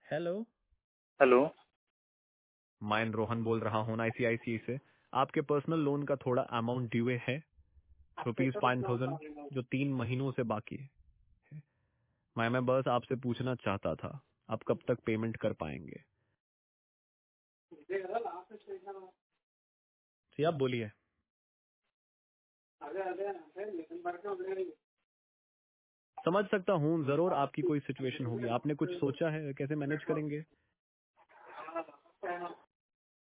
Hello, hello. मैं रोहन बोल रहा हूँ आईसीआईसीआई से। आपके पर्सनल लोन का थोड़ा अमाउंट ड्यू है, ₹5,000, जो 3 महीनों से बाकी है। मैं बस आपसे पूछना चाहता था, आप कब तक पेमेंट कर पाएंगे? जी आप बोलिए। समझ सकता हूँ, जरूर आपकी कोई सिचुएशन होगी। आपने कुछ सोचा है कैसे मैनेज करेंगे?